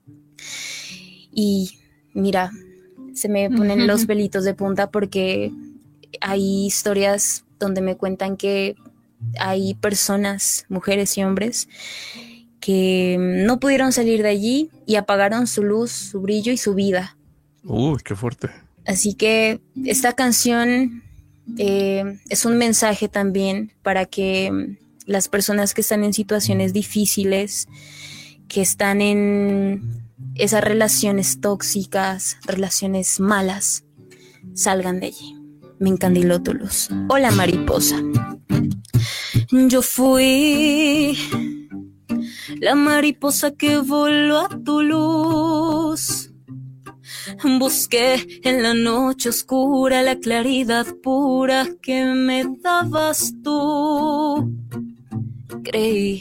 Y mira, se me ponen los pelitos de punta porque hay historias donde me cuentan que hay personas, mujeres y hombres, que no pudieron salir de allí y apagaron su luz, su brillo y su vida. uy, qué fuerte. Así que esta canción es un mensaje también para que las personas que están en situaciones difíciles, que están en esas relaciones tóxicas, relaciones malas, salgan de allí. Me encandiló tu luz. Hola, mariposa. Yo fui la mariposa que voló a tu luz. Busqué en la noche oscura la claridad pura que me dabas tú. Creí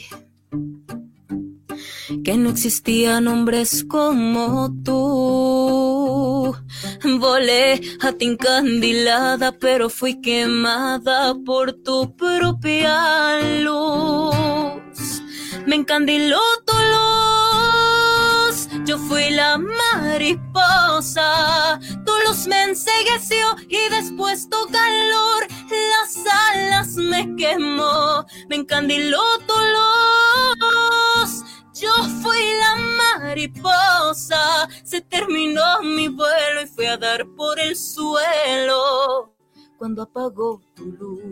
que no existían hombres como tú. Volé a ti encandilada, pero fui quemada por tu propia luz. Me encandiló tu luz, yo fui la mariposa. Tu luz me encegueció y después tu calor las alas me quemó, me encandiló tu luz. Yo fui la mariposa, se terminó mi vuelo y fui a dar por el suelo cuando apagó tu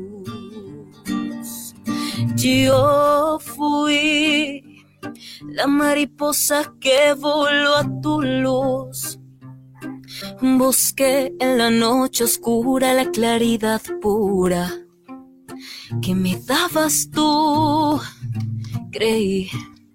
luz. Yo fui la mariposa que voló a tu luz. Busqué en la noche oscura la claridad pura que me dabas tú. Creí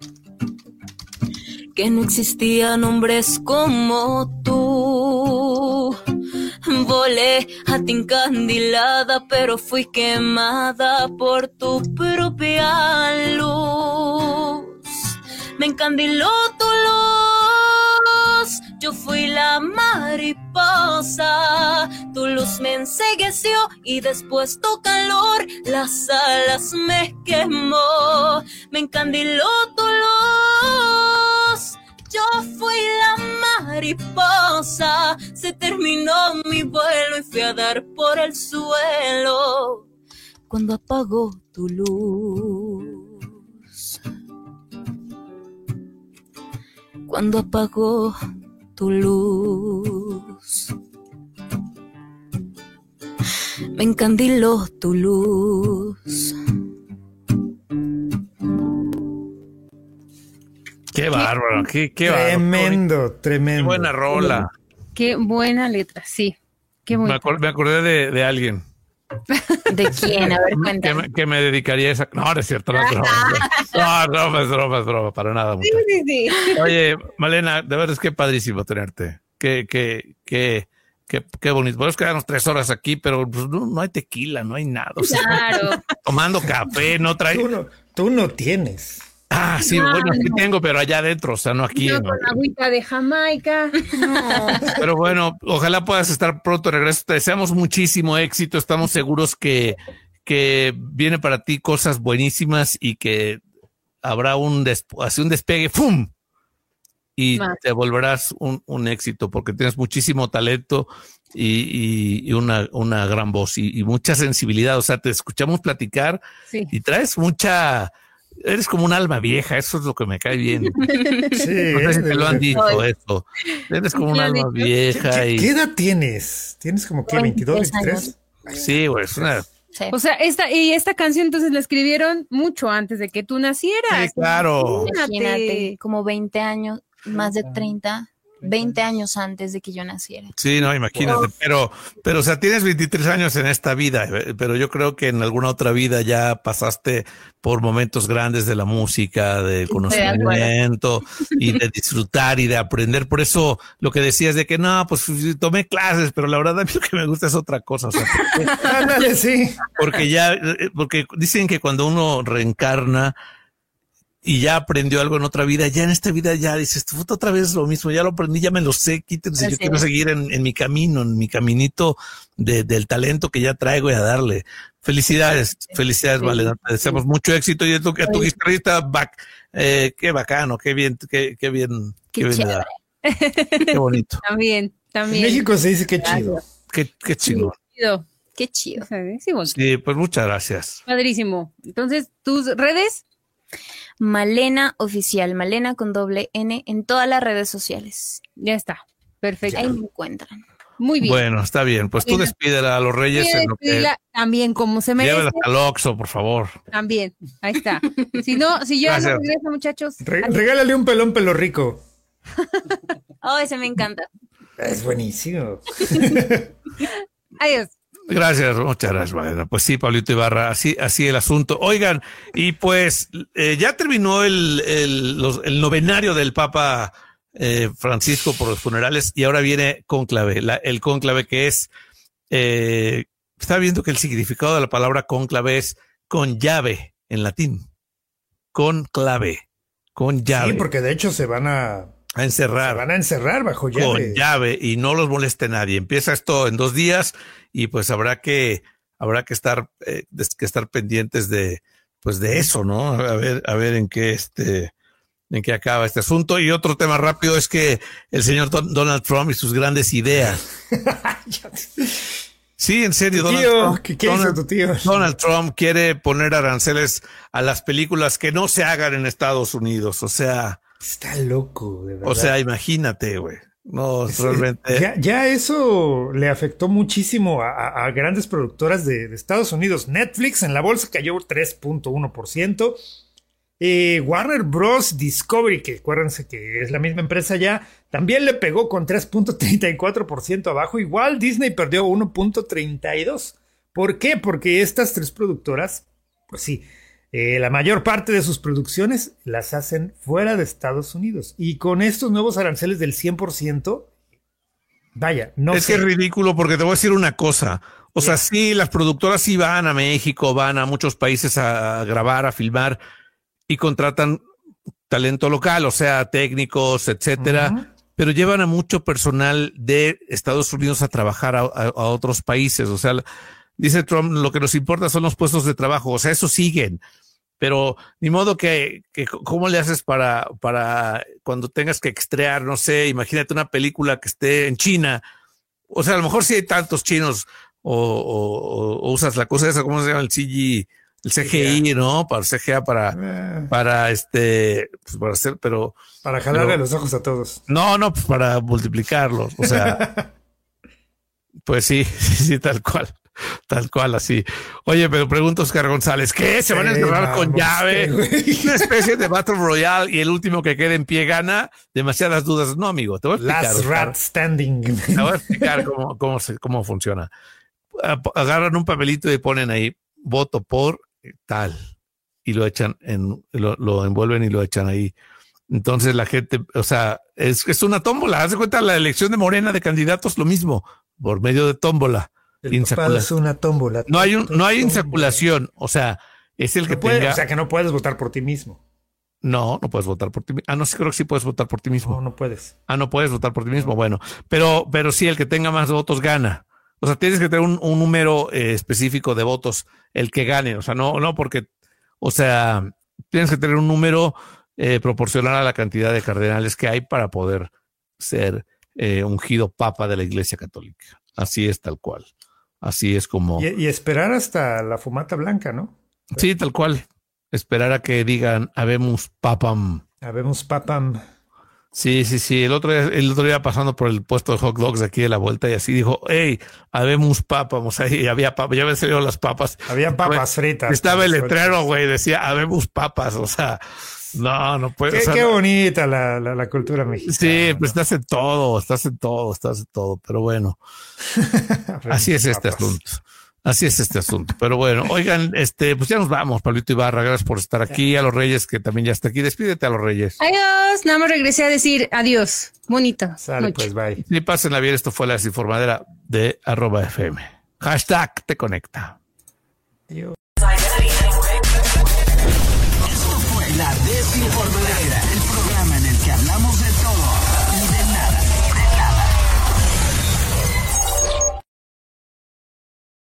que no existían hombres como tú. Volé a ti encandilada, pero fui quemada por tu propia luz. Me encandiló tu luz, yo fui la mariposa. Tu luz me encegueció y después tu calor las alas me quemó. Me encandiló tu luz, yo fui la mariposa. Se terminó mi vuelo y fui a dar por el suelo cuando apagó tu luz. Cuando apagó tu luz. Me encandiló tu luz. Qué bárbaro, qué Tremendo, bárbaro. tremendo. Qué buena rola. Qué buena letra, sí. Qué Me bonito. acordé de alguien ¿De quién? A ver, cuéntame. que me dedicaría a esa. No, no es cierto, no es broma. No, es broma, para nada. Sí, sí, sí. Oye, Malena, de verdad es que padrísimo tenerte. Qué bonito. Podemos quedarnos 3 horas aquí, pero pues, no hay tequila, no hay nada. O sea, Claro. tomando café, no trae. Tú no tienes. Ah, sí, No, bueno, sí no. tengo, pero allá adentro, o sea, no aquí. No, ¿no? con agüita de Jamaica. No. Pero bueno, ojalá puedas estar pronto de regreso. Te deseamos muchísimo éxito. Estamos seguros que viene para ti cosas buenísimas y que habrá así un despegue, ¡fum! Y Más. te volverás un éxito porque tienes muchísimo talento y una gran voz y mucha sensibilidad. O sea, te escuchamos platicar Sí. y traes eres como un alma vieja, eso es lo que me cae bien. Sí, No sé si te lo han dicho Ay. eso. Eres como un ¿Qué han alma dicho? vieja ¿Qué y edad tienes? ¿Tienes como que 22, 23? sí, güey, es una. Sí. O sea, esta canción entonces la escribieron mucho antes de que tú nacieras. Sí, claro. Imagínate, como 20 años, más de 30, 20 años antes de que yo naciera. Sí, no, imagínate, pero, o sea, tienes 23 años en esta vida, pero yo creo que en alguna otra vida ya pasaste por momentos grandes de la música, del conocimiento y de disfrutar y de aprender. Por eso lo que decías de que no, pues tomé clases, pero la verdad a mí lo que me gusta es otra cosa. O sea, Ándale, sí. porque dicen que cuando uno reencarna y ya aprendió algo en otra vida, ya en esta vida ya dices, otra vez lo mismo, ya lo aprendí, ya me lo sé, quítense, yo quiero seguir en mi camino, en mi caminito del talento que ya traigo y a darle. Felicidades, Malena, te deseamos mucho éxito y a tu guitarrista, qué bacano, qué bien le da. Qué bonito, También. En México se dice que chido. qué chingón. Chido. Qué chido. Sí, bueno. Sí, pues muchas gracias. Padrísimo. Entonces, ¿tus redes? Malena Oficial, Malena con doble N en todas las redes sociales. Ya está. Perfecto. Ahí me encuentran. Muy bien. Bueno, está bien, pues tú Bien. despídela a los Reyes en lo que También como se merece. llévelas al Oxxo, por favor. También. Ahí está. Si yo Gracias. no regreso, muchachos. Regálale un pelón pelo rico. Oh, ese me encanta. Es buenísimo. Adiós. Gracias, muchas gracias, Malena. Pues sí, Pablito Ibarra, así el asunto. Oigan, y pues ya terminó el novenario del Papa Francisco por los funerales y ahora viene cónclave, el cónclave que es, está viendo que el significado de la palabra cónclave es con llave en latín. Cónclave, con llave. Sí, porque de hecho se van a encerrar. Se van a encerrar bajo llave. Con llave y no los moleste nadie. Empieza esto en 2 días y pues habrá que estar pendientes de eso, ¿no? A ver en qué acaba este asunto. Y otro tema rápido es que el señor Donald Trump y sus grandes ideas. Sí, en serio. ¿Qué hizo tu tío? Donald Trump quiere poner aranceles a las películas que no se hagan en Estados Unidos. O sea... Está loco, de verdad. O sea, imagínate, güey. No, realmente... Ya eso le afectó muchísimo a grandes productoras de Estados Unidos. Netflix en la bolsa cayó 3.1%. Warner Bros. Discovery, que acuérdense que es la misma empresa ya, también le pegó con 3.34% abajo. Igual Disney perdió 1.32%. ¿Por qué? Porque estas tres productoras, pues sí, la mayor parte de sus producciones las hacen fuera de Estados Unidos. Y con estos nuevos aranceles del 100%, vaya, no es sé. que es ridículo porque te voy a decir una cosa. O sea, sí, las productoras sí van a México, van a muchos países a grabar, a filmar y contratan talento local, o sea, técnicos, etcétera, pero llevan a mucho personal de Estados Unidos a trabajar a otros países. O sea, dice Trump, lo que nos importa son los puestos de trabajo. O sea, eso siguen. Pero ni modo que ¿cómo le haces para cuando tengas que extrear, no sé, imagínate una película que esté en China? O sea, a lo mejor sí hay tantos chinos o usas la cosa esa, ¿cómo se llama? El CGI, ¿no? Para CGA, para hacer, pero... Para jalarle los ojos a todos. No, pues para multiplicarlos. O sea, pues sí, tal cual. Tal cual, así. Oye, pero pregunta Oscar González, ¿qué? ¿Se van a encerrar con llave? Una especie de Battle Royale y el último que quede en pie gana. Demasiadas dudas. No, amigo, te voy a explicar. Last rat standing. Te voy a explicar cómo funciona. Agarran un papelito y ponen ahí, voto por tal. Y lo echan lo envuelven y lo echan ahí. Entonces la gente, o sea, es una tómbola. Haz de cuenta la elección de Morena de candidatos, lo mismo, por medio de tómbola. Es una tómbola. No hay insaculación, o sea, es el que tenga... O sea, que no puedes votar por ti mismo. No puedes votar por ti mismo. No, sí, creo que sí puedes votar por ti mismo. No puedes. No puedes votar por ti mismo, bueno. Pero sí, el que tenga más votos gana. O sea, tienes que tener un número específico de votos, el que gane. O sea, no porque... O sea, tienes que tener un número proporcional a la cantidad de cardenales que hay para poder ser ungido papa de la Iglesia Católica. Así es, tal cual. Así es como... Y esperar hasta la fumata blanca, ¿no? Sí, tal cual. Esperar a que digan, habemus papam. Habemos papam. Sí. El otro día pasando por el puesto de hot dogs de aquí de la vuelta y así dijo, hey, habemus papam. O sea, y había papas, ya habían salido las papas. Había papas fritas. Estaba el letrero, güey, decía, habemus papas. O sea, no puede ser. Qué bonita la cultura mexicana. Sí, pues estás en todo. Pero bueno, así es este asunto. Así es este asunto. Pero bueno, oigan, pues ya nos vamos, Pablito Ibarra. Gracias por estar aquí. A los Reyes, que también ya está aquí. Despídete a los Reyes. Adiós. Nada más regresé a decir adiós. Bonito. Sale, pues, bye. Sí, pásenla bien. Esto fue La Desinformadera de @FM. #te conecta. Adiós. Esto fue La Desinformadera, el programa en el que hablamos de todo